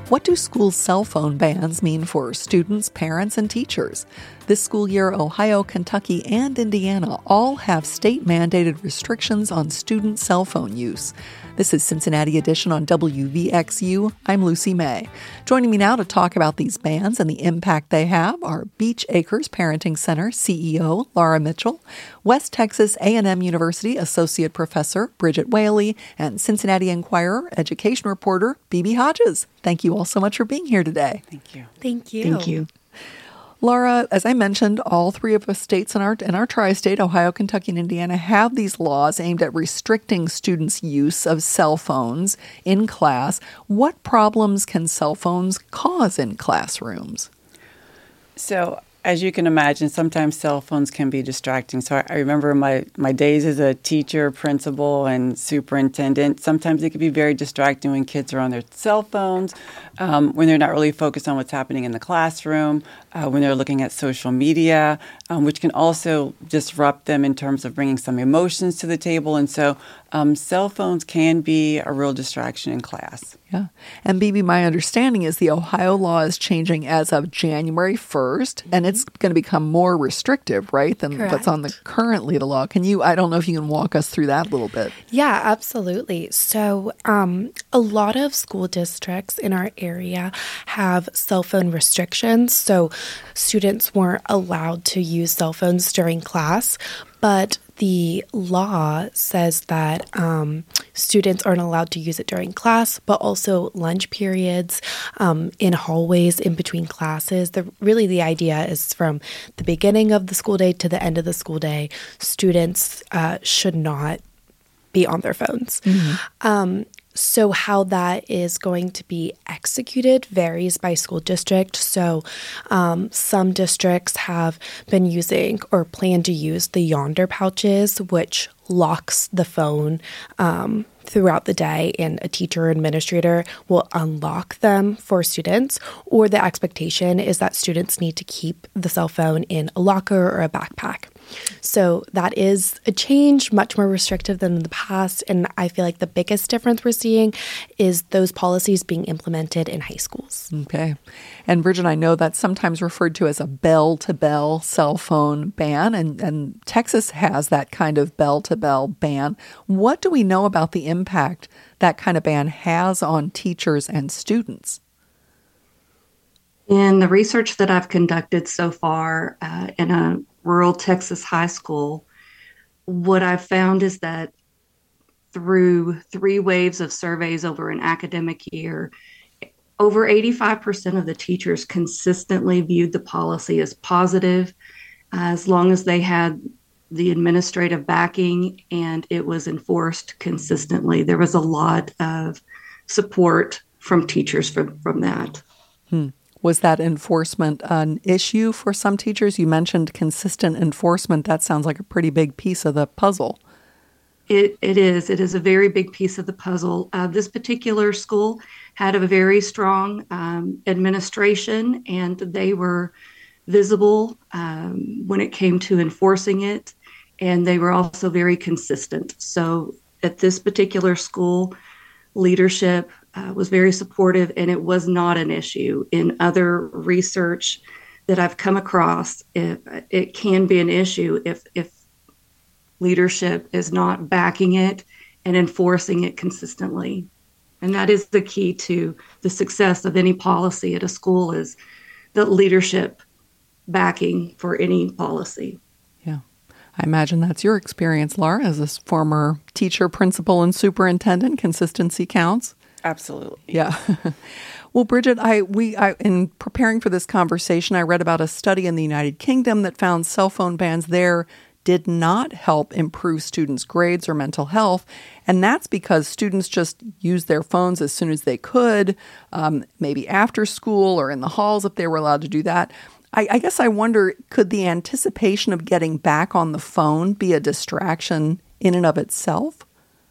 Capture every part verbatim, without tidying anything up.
What do school cell phone bans mean for students, parents, and teachers? This school year, Ohio, Kentucky, and Indiana all have state-mandated restrictions on student cell phone use. This is Cincinnati Edition on W V X U. I'm Lucy May. Joining me now to talk about these bans and the impact they have are Beach Acres Parenting Center C E O Laura Mitchell, West Texas A and M University Associate Professor Bridget Whaley, and Cincinnati Enquirer education reporter Bebe Hodges. Thank you all so much for being here today. Thank you. Thank you. Thank you. Laura, as I mentioned, all three of the states in our in our tri-state, Ohio, Kentucky, and Indiana, have these laws aimed at restricting students' use of cell phones in class. What problems can cell phones cause in classrooms? So, as you can imagine, sometimes cell phones can be distracting. So I, I remember my, my days as a teacher, principal, and superintendent. Sometimes it can be very distracting when kids are on their cell phones, um, when they're not really focused on what's happening in the classroom, uh, when they're looking at social media, um, which can also disrupt them in terms of bringing some emotions to the table. And so um, cell phones can be a real distraction in class. Yeah. And Bebe, my understanding is the Ohio law is changing as of January first, and it's going to become more restrictive, right, than Correct. what's on the currently the law. Can you, I don't know if you can walk us through that a little bit. Yeah, absolutely. So um, a lot of school districts in our area have cell phone restrictions. So students weren't allowed to use cell phones during class, but the law says that um, students aren't allowed to use it during class, but also lunch periods, um, in hallways, in between classes. The, really, the idea is from the beginning of the school day to the end of the school day, students uh, should not be on their phones. Mm-hmm. Um, So how that is going to be executed varies by school district. So um, some districts have been using or plan to use the Yonder pouches, which locks the phone um, throughout the day, and a teacher or administrator will unlock them for students, or the expectation is that students need to keep the cell phone in a locker or a backpack. So that is a change, much more restrictive than in the past, and I feel like the biggest difference we're seeing is those policies being implemented in high schools. Okay. And Bridget, I know that's sometimes referred to as a bell-to-bell cell phone ban, and, and Texas has that kind of bell-to-bell ban. What do we know about the impact that kind of ban has on teachers and students? In the research that I've conducted so far uh, in a rural Texas high school, what I've found is that through three waves of surveys over an academic year, over eighty-five percent of the teachers consistently viewed the policy as positive, as long as they had the administrative backing and it was enforced consistently. There was a lot of support from teachers from, from that. Hmm. Was that enforcement an issue for some teachers? You mentioned consistent enforcement. That sounds like a pretty big piece of the puzzle. It It is. It is a very big piece of the puzzle. Uh, this particular school had a very strong um, administration, and they were visible um, when it came to enforcing it, and they were also very consistent. So at this particular school, leadership uh, was very supportive, and it was not an issue. In other research that I've come across, it, it can be an issue if, if leadership is not backing it and enforcing it consistently. And that is the key to the success of any policy at a school, is the leadership backing for any policy. Yeah. I imagine that's your experience, Laura, as a former teacher, principal, and superintendent. Consistency counts. Absolutely. Yeah. Well, Bridget, I we I, in preparing for this conversation, I read about a study in the United Kingdom that found cell phone bans there did not help improve students' grades or mental health. And that's because students just used their phones as soon as they could, um, maybe after school or in the halls if they were allowed to do that. I, I guess I wonder, could the anticipation of getting back on the phone be a distraction in and of itself?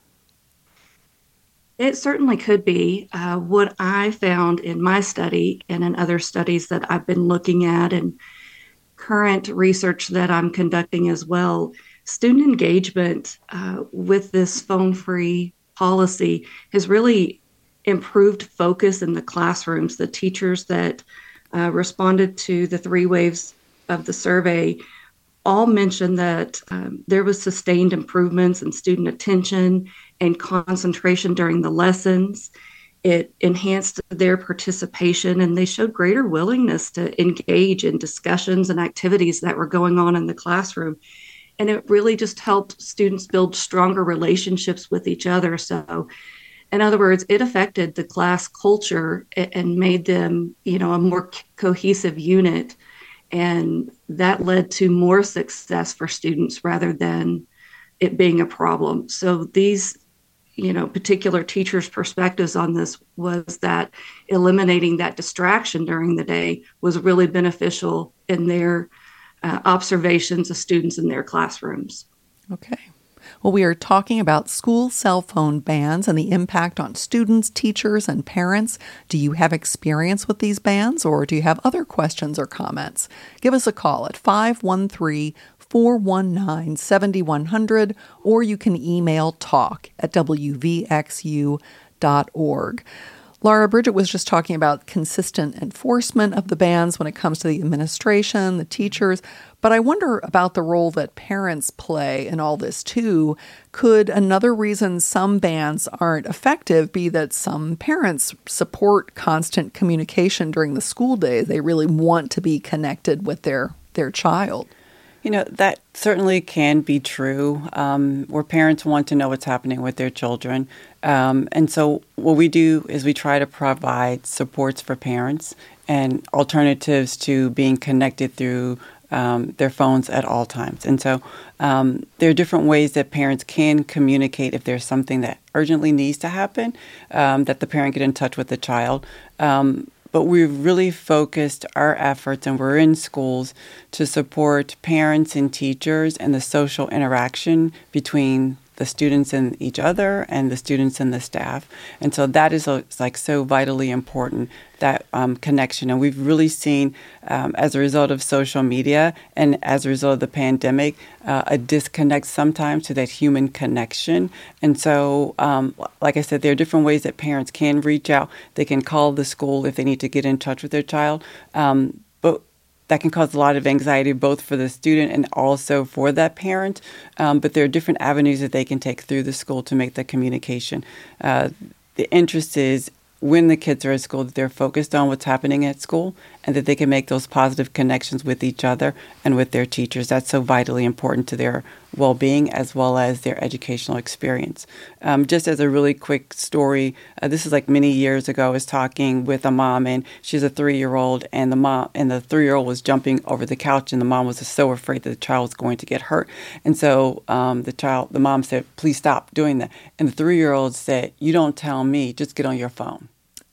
It certainly could be. Uh, what I found in my study and in other studies that I've been looking at and current research that I'm conducting as well, student engagement uh, with this phone-free policy has really improved focus in the classrooms. The teachers that uh, responded to the three waves of the survey all mentioned that um, there was sustained improvements in student attention and concentration during the lessons. It enhanced their participation, and they showed greater willingness to engage in discussions and activities that were going on in the classroom. And it really just helped students build stronger relationships with each other. So, in other words, it affected the class culture and made them, you know, a more cohesive unit. And that led to more success for students rather than it being a problem. So these, you know, particular teachers' perspectives on this was that eliminating that distraction during the day was really beneficial in their uh, observations of students in their classrooms. Okay. Well, we are talking about school cell phone bans and the impact on students, teachers, and parents. Do you have experience with these bans, or do you have other questions or comments? Give us a call at five one three, four one nine, seven one zero zero, or you can email talk at w v x u dot org. Laura, Bridget was just talking about consistent enforcement of the bans when it comes to the administration, the teachers, but I wonder about the role that parents play in all this too. Could another reason some bans aren't effective be that some parents support constant communication during the school day? They really want to be connected with their, their child. You know, that certainly can be true, um, where parents want to know what's happening with their children. Um, and so what we do is we try to provide supports for parents and alternatives to being connected through um, their phones at all times. And so um, there are different ways that parents can communicate if there's something that urgently needs to happen, um, that the parent get in touch with the child. Um, But we've really focused our efforts, and we're in schools, to support parents and teachers and the social interaction between the students and each other and the students and the staff. And so that is a, like so vitally important, that um, connection. And we've really seen, um, as a result of social media and as a result of the pandemic, uh, a disconnect sometimes to that human connection. And so, um, like I said, there are different ways that parents can reach out. They can call the school if they need to get in touch with their child. Um, but that can cause a lot of anxiety, both for the student and also for that parent. Um, but there are different avenues that they can take through the school to make the communication. Uh, the interest is when the kids are at school, that they're focused on what's happening at school and that they can make those positive connections with each other and with their teachers. That's so vitally important to their well-being as well as their educational experience. Um, just as a really quick story, uh, this is like many years ago. I was talking with a mom, and she's a three-year-old, and the mom and the three-year-old was jumping over the couch, and the mom was so afraid that the child was going to get hurt. And so um, the child, the mom said, "Please stop doing that." And the three-year-old said, "You don't tell me. Just get on your phone."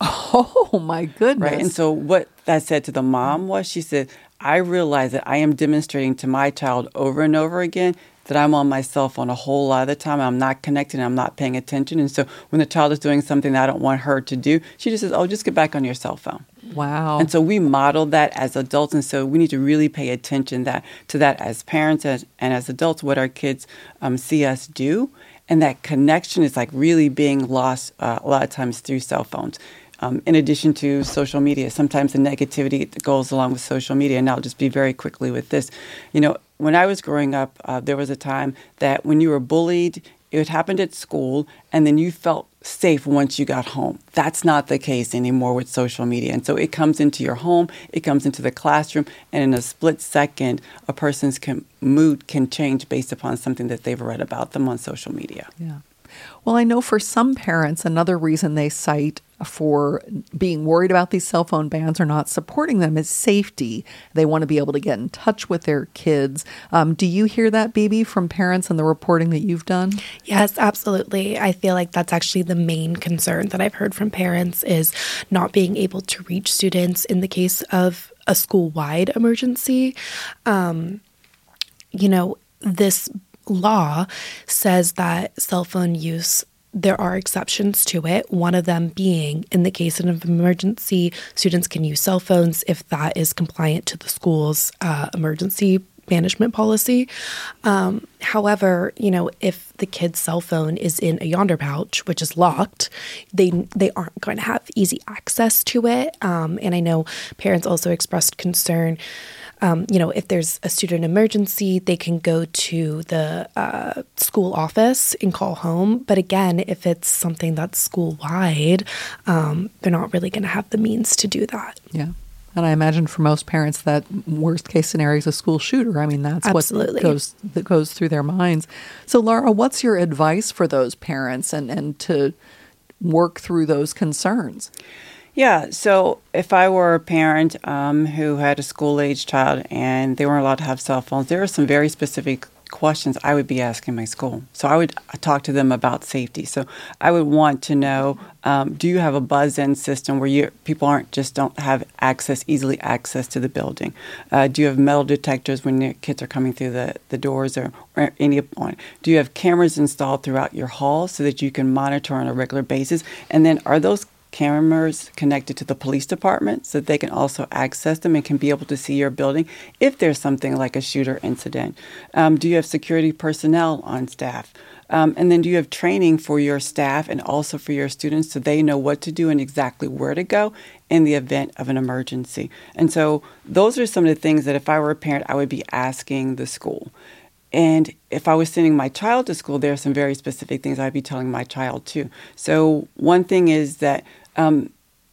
Oh, my goodness. Right. And so what that said to the mom was, she said, "I realize that I am demonstrating to my child over and over again that I'm on my cell phone a whole lot of the time. I'm not connected. I'm not paying attention. And so when the child is doing something that I don't want her to do, she just says, oh, just get back on your cell phone." Wow. And so we modeled that as adults. And so we need to really pay attention that to that as parents as, and as adults, what our kids um, see us do. And that connection is like really being lost uh, a lot of times through cell phones. Um, in addition to social media, sometimes the negativity that goes along with social media. And I'll just be very quickly with this. You know, when I was growing up, uh, there was a time that when you were bullied, it happened at school, and then you felt safe once you got home. That's not the case anymore with social media. And so it comes into your home, it comes into the classroom, and in a split second, a person's can, mood can change based upon something that they've read about them on social media. Yeah. Well, I know for some parents, another reason they cite for being worried about these cell phone bans or not supporting them is safety. They want to be able to get in touch with their kids. Um, do you hear that, Bibi, from parents and the reporting that you've done? Yes, absolutely. I feel like that's actually the main concern that I've heard from parents is not being able to reach students in the case of a school-wide emergency. Um, you know, this law says that cell phone use, there are exceptions to it, one of them being in the case of an emergency, students can use cell phones if that is compliant to the school's uh, emergency management policy. Um, however, you know, if the kid's cell phone is in a Yonder pouch, which is locked, they they aren't going to have easy access to it. Um, and I know parents also expressed concern. Um, you know, if there's a student emergency, they can go to the uh, school office and call home. But again, if it's something that's school-wide, um, they're not really going to have the means to do that. Yeah. And I imagine for most parents that worst case scenario is a school shooter. I mean, that's Absolutely. what goes that goes through their minds. So, Laura, what's your advice for those parents and, and to work through those concerns? Yeah, so if I were a parent um, who had a school-age child and they weren't allowed to have cell phones, there are some very specific questions I would be asking my school. So I would talk to them about safety. So I would want to know, um, do you have a buzz-in system where you people aren't just don't have access, easily access to the building? Uh, do you have metal detectors when your kids are coming through the, the doors or, or any point? Do you have cameras installed throughout your hall so that you can monitor on a regular basis? And then are those cameras connected to the police department so that they can also access them and can be able to see your building if there's something like a shooter incident? Um, do you have security personnel on staff? Um, and then do you have training for your staff and also for your students so they know what to do and exactly where to go in the event of an emergency? And so those are some of the things that if I were a parent, I would be asking the school. And if I was sending my child to school, there are some very specific things I'd be telling my child too. So one thing is that um,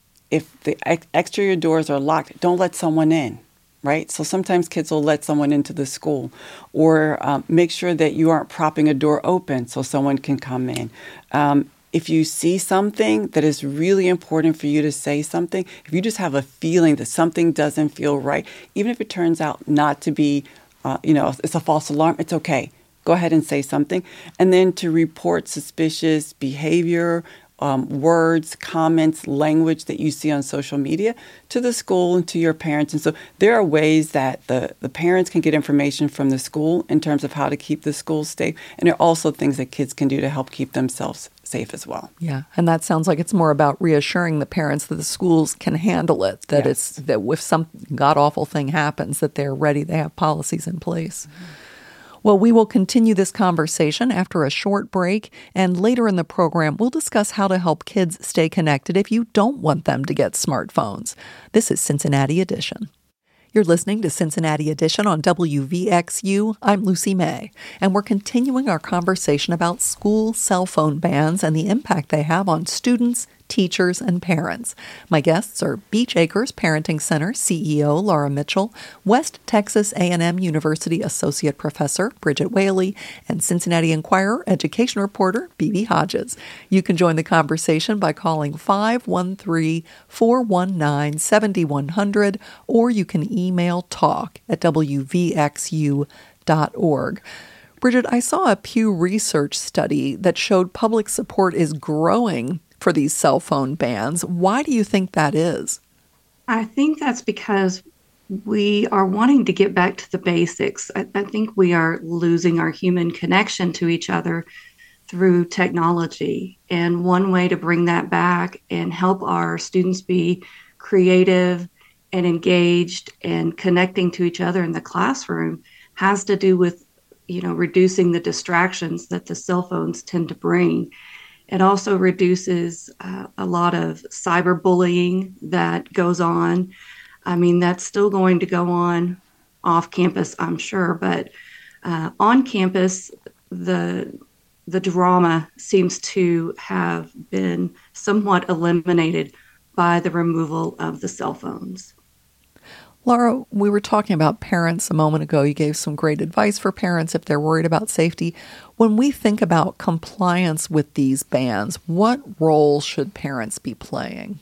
if the ex- exterior doors are locked, don't let someone in, right? So sometimes kids will let someone into the school, or um, make sure that you aren't propping a door open so someone can come in. Um, if you see something that is really important for you to say something, if you just have a feeling that something doesn't feel right, even if it turns out not to be Uh, you know, it's a false alarm, it's okay. Go ahead and say something. And then to report suspicious behavior, um, words, comments, language that you see on social media to the school and to your parents. And so there are ways that the, the parents can get information from the school in terms of how to keep the school safe. And there are also things that kids can do to help keep themselves safe as well. Yeah, and that sounds like it's more about reassuring the parents that the schools can handle it, that Yes. it's that if some god-awful thing happens, that they're ready, they have policies in place. Mm-hmm. Well, we will continue this conversation after a short break, and later in the program, we'll discuss how to help kids stay connected if you don't want them to get smartphones. This is Cincinnati Edition. You're listening to Cincinnati Edition on W V X U. I'm Lucy May, and we're continuing our conversation about school cell phone bans and the impact they have on students, teachers, and parents. My guests are Beach Acres Parenting Center C E O Laura Mitchell, West Texas A and M University Associate Professor Bridget Whaley, and Cincinnati Enquirer education reporter Bebe Hodges. You can join the conversation by calling five one three, four one nine, seven one zero zero, or you can email talk at w v x u dot org. Bridget, I saw a Pew Research study that showed public support is growing for these cell phone bans. Why do you think that is? I think that's because we are wanting to get back to the basics. I, I think we are losing our human connection to each other through technology. And one way to bring that back and help our students be creative and engaged and connecting to each other in the classroom has to do with, you know, reducing the distractions that the cell phones tend to bring. It also reduces uh, a lot of cyberbullying that goes on. I mean, that's still going to go on off campus, I'm sure, but uh, on campus, the the drama seems to have been somewhat eliminated by the removal of the cell phones. Laura, we were talking about parents a moment ago. You gave some great advice for parents if they're worried about safety. When we think about compliance with these bans, what role should parents be playing?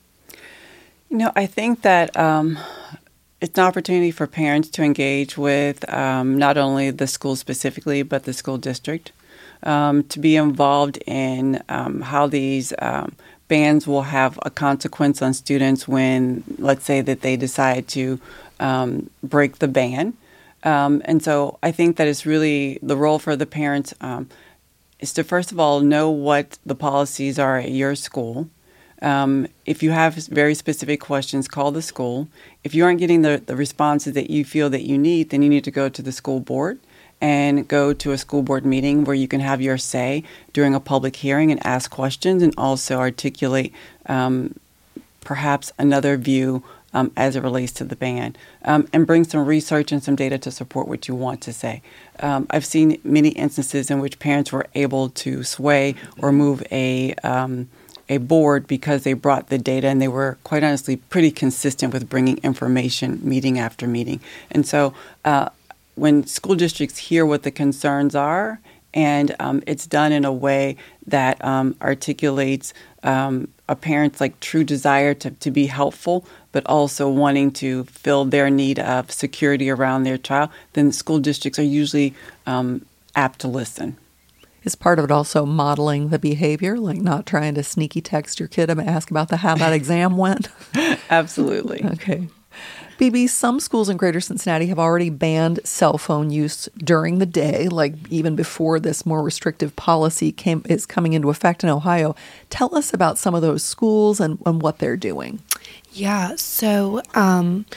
You know, I think that um, it's an opportunity for parents to engage with um, not only the school specifically, but the school district, um, to be involved in um, how these um, bans will have a consequence on students when, let's say, that they decide to um, break the ban. Um, and so I think that it's really the role for the parents um, is to, first of all, know what the policies are at your school. Um, if you have very specific questions, call the school. If you aren't getting the, the responses that you feel that you need, then you need to go to the school board and go to a school board meeting where you can have your say during a public hearing and ask questions and also articulate um, perhaps another view um, as it relates to the ban, um, and bring some research and some data to support what you want to say. Um, I've seen many instances in which parents were able to sway or move a um, a board because they brought the data, and they were, quite honestly, pretty consistent with bringing information meeting after meeting. And so uh, when school districts hear what the concerns are, and um, it's done in a way that um, articulates um, a parent's like true desire to, to be helpful, but also wanting to fill their need of security around their child, then school districts are usually um, apt to listen. Is part of it also modeling the behavior, like not trying to sneaky text your kid and ask about the how that exam went? Absolutely. Okay. B B, some schools in Greater Cincinnati have already banned cell phone use during the day, like even before this more restrictive policy came is coming into effect in Ohio. Tell us about some of those schools and, and what they're doing. Yeah, so um,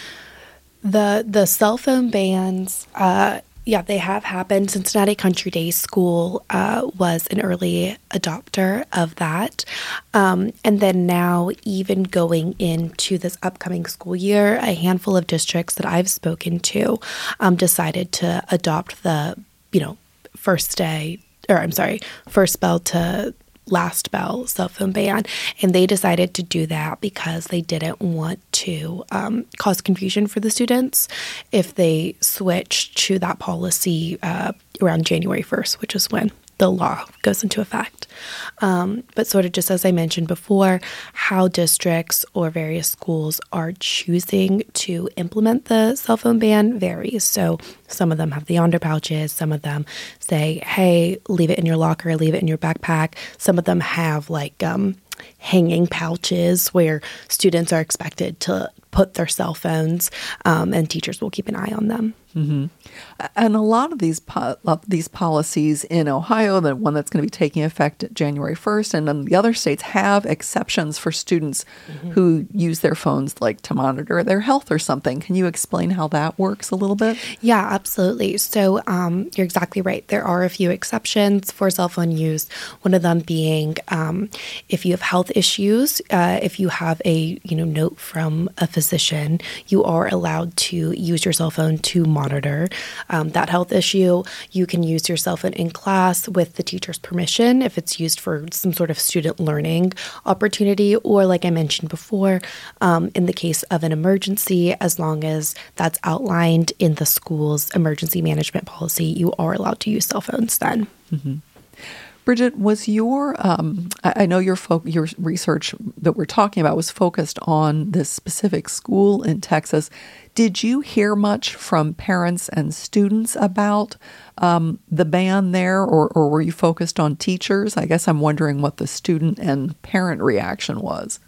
the the cell phone bans, uh, yeah, they have happened. Cincinnati Country Day School uh, was an early adopter of that. Um, and then now, even going into this upcoming school year, a handful of districts that I've spoken to um, decided to adopt the, you know, first day, or I'm sorry, first bell to last bell cell phone ban, and they decided to do that because they didn't want to um, cause confusion for the students if they switched to that policy uh, around January first, which is when the law goes into effect. Um, but sort of just as I mentioned before, how districts or various schools are choosing to implement the cell phone ban varies. So some of them have the Yonder pouches. Some of them say, hey, leave it in your locker, leave it in your backpack. Some of them have like um, hanging pouches where students are expected to put their cell phones, um, and teachers will keep an eye on them. Mm-hmm. And a lot of these po- these policies in Ohio, the one that's going to be taking effect January first, and then the other states have exceptions for students mm-hmm. who use their phones like to monitor their health or something. Can you explain how that works a little bit? Yeah, absolutely. So um, you're exactly right. There are a few exceptions for cell phone use. One of them being um, if you have health issues, uh, if you have a you know note from a physician, you are allowed to use your cell phone to monitor um, that health issue. You can use your cell phone in class with the teacher's permission if it's used for some sort of student learning opportunity, or like I mentioned before, um, in the case of an emergency, as long as that's outlined in the school's emergency management policy, you are allowed to use cell phones then. Mm-hmm. Bridget, was your, um, I know your fo- your research that we're talking about was focused on this specific school in Texas. Did you hear much from parents and students about um, the ban there, or, or were you focused on teachers? I guess I'm wondering what the student and parent reaction was.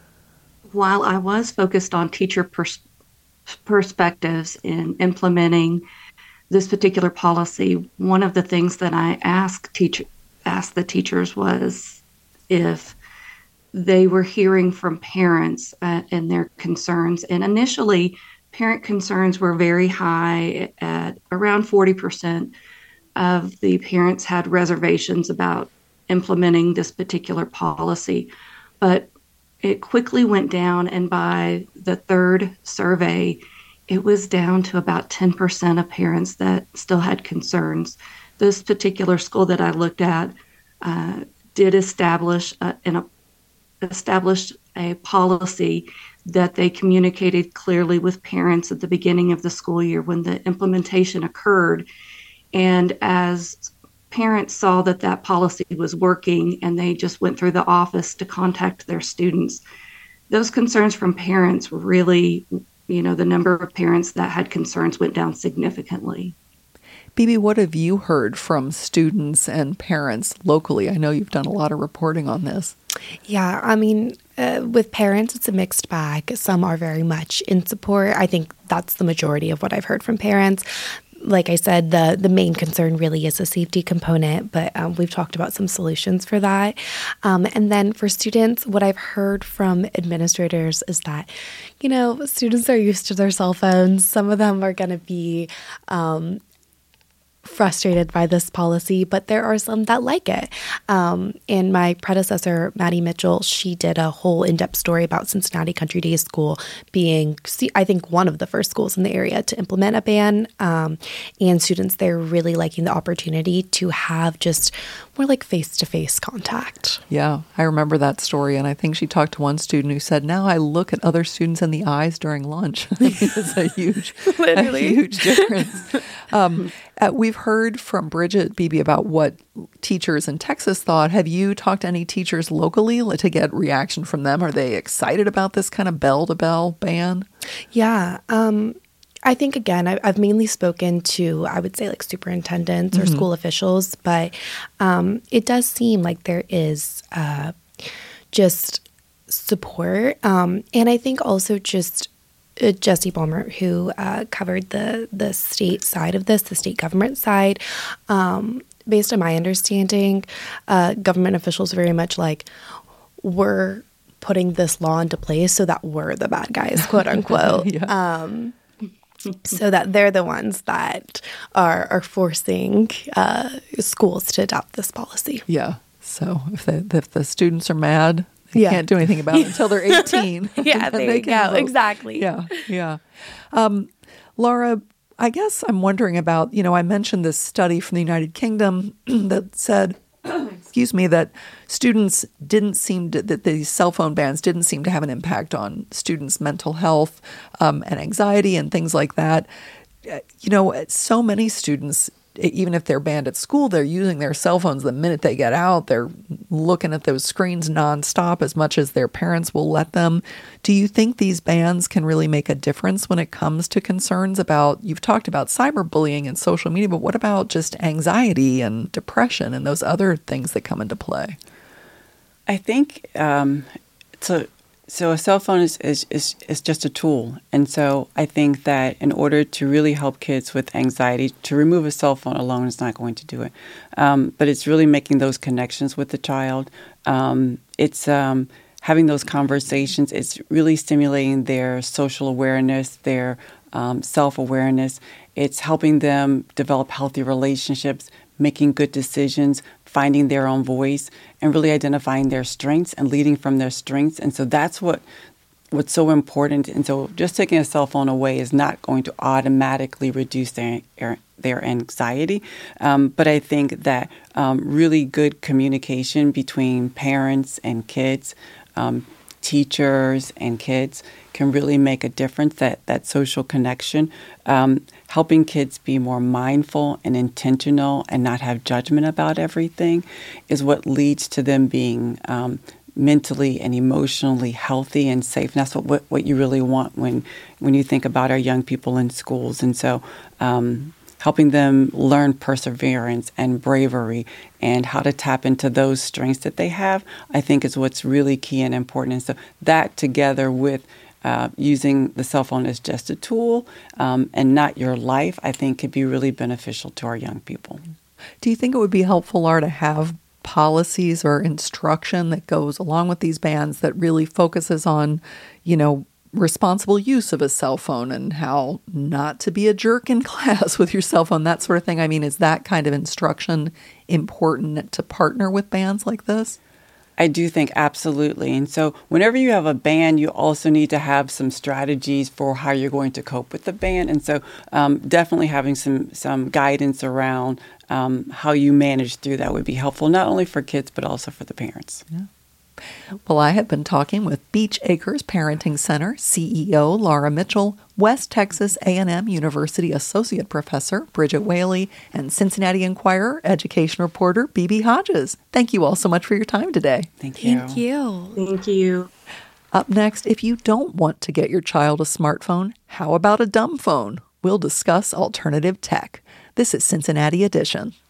While I was focused on teacher pers- perspectives in implementing this particular policy, one of the things that I asked teachers asked the teachers was if they were hearing from parents uh, and their concerns. And initially, parent concerns were very high at around forty percent of the parents had reservations about implementing this particular policy. But it quickly went down, and by the third survey, it was down to about ten percent of parents that still had concerns. This particular school that I looked at uh, did establish a, an, established a policy that they communicated clearly with parents at the beginning of the school year when the implementation occurred. And as parents saw that that policy was working and they just went through the office to contact their students, those concerns from parents were really, you know, the number of parents that had concerns went down significantly. B B, what have you heard from students and parents locally? I know you've done a lot of reporting on this. Yeah, I mean, uh, with parents, it's a mixed bag. Some are very much in support. I think that's the majority of what I've heard from parents. like I said, the, the main concern really is a safety component, but um, we've talked about some solutions for that. Um, and then for students, what I've heard from administrators is that, you know, students are used to their cell phones. Some of them are going to be um, frustrated by this policy, but there are some that like it. Um, and my predecessor, Maddie Mitchell, she did a whole in-depth story about Cincinnati Country Day School being, I think, one of the first schools in the area to implement a ban. Um, and students there really liking the opportunity to have just more like face-to-face contact. Yeah, I remember that story. And I think she talked to one student who said, now I look at other students in the eyes during lunch. I mean, it's a huge, a huge difference. Um, uh, we've heard from Bridget Beebe about what teachers in Texas thought. Have you talked to any teachers locally to get reaction from them? Are they excited about this kind of bell-to-bell ban? Yeah. Um, I think, again, I, I've mainly spoken to, I would say, like superintendents or mm-hmm. school officials, but um, it does seem like there is uh, just support. Um, and I think also just Uh, Jesse Balmer, who uh, covered the the state side of this, the state government side. Um, based on my understanding, uh, government officials very much like, we're putting this law into place so that we're the bad guys, quote unquote. yeah. um, so that they're the ones that are are forcing uh, schools to adopt this policy. Yeah. So if the if the students are mad, they yeah. can't do anything about it until they're eighteen. yeah, there they you go. Vote. Exactly. Yeah, yeah. Um, Laura, I guess I'm wondering about, you know, I mentioned this study from the United Kingdom that said, excuse me, that students didn't seem to, that these cell phone bans didn't seem to have an impact on students' mental health um, and anxiety and things like that. You know, so many students, even if they're banned at school, they're using their cell phones the minute they get out. They're looking at those screens nonstop as much as their parents will let them. Do you think these bans can really make a difference when it comes to concerns about, you've talked about cyberbullying and social media, but what about just anxiety and depression and those other things that come into play? I think um, so. So a cell phone is, is, is, is just a tool. And so I think that in order to really help kids with anxiety, to remove a cell phone alone is not going to do it. Um, but it's really making those connections with the child. Um, it's um, having those conversations. It's really stimulating their social awareness, their um, self-awareness. It's helping them develop healthy relationships, making good decisions, finding their own voice, and really identifying their strengths and leading from their strengths. And so that's what what's so important. And so just taking a cell phone away is not going to automatically reduce their their anxiety. Um, but I think that um, really good communication between parents and kids, um, teachers and kids can really make a difference, that, that social connection. Um, helping kids be more mindful and intentional and not have judgment about everything is what leads to them being um, mentally and emotionally healthy and safe. And that's what, what, what you really want when, when you think about our young people in schools. And so um, helping them learn perseverance and bravery and how to tap into those strengths that they have, I think is what's really key and important. And so that together with Uh, using the cell phone as just a tool um, and not your life, I think could be really beneficial to our young people. Do you think it would be helpful, Laura, to have policies or instruction that goes along with these bans that really focuses on, you know, responsible use of a cell phone and how not to be a jerk in class with your cell phone, that sort of thing? I mean, is that kind of instruction important to partner with bans like this? I do think absolutely. And so whenever you have a ban, you also need to have some strategies for how you're going to cope with the ban. And so um, definitely having some, some guidance around um, how you manage through that would be helpful, not only for kids, but also for the parents. Yeah. Well, I have been talking with Beach Acres Parenting Center C E O Laura Mitchell, West Texas A and M University Associate Professor Bridget Whaley, and Cincinnati Enquirer education reporter Beebe Hodges. Thank you all so much for your time today. Thank you. Thank you. Thank you. Up next, if you don't want to get your child a smartphone, how about a dumb phone? We'll discuss alternative tech. This is Cincinnati Edition.